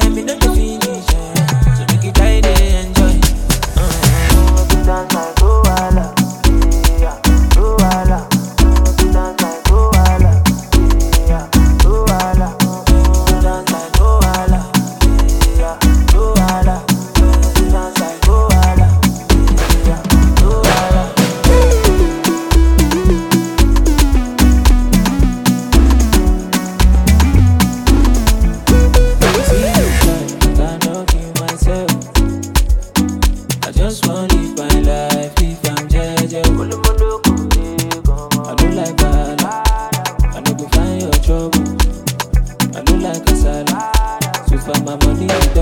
time, me no dey finish. So make you try to enjoy. Make you dance like Luala, yeah, Luala. Make you dance like Luala, yeah, Luala. Make you dance like Luala, yeah, Luala. Make you dance like Luala, yeah, Luala. I just want live my life if I'm jeje. I don't like bad. I no go find your trouble. I don't like kasala. So far my money is done.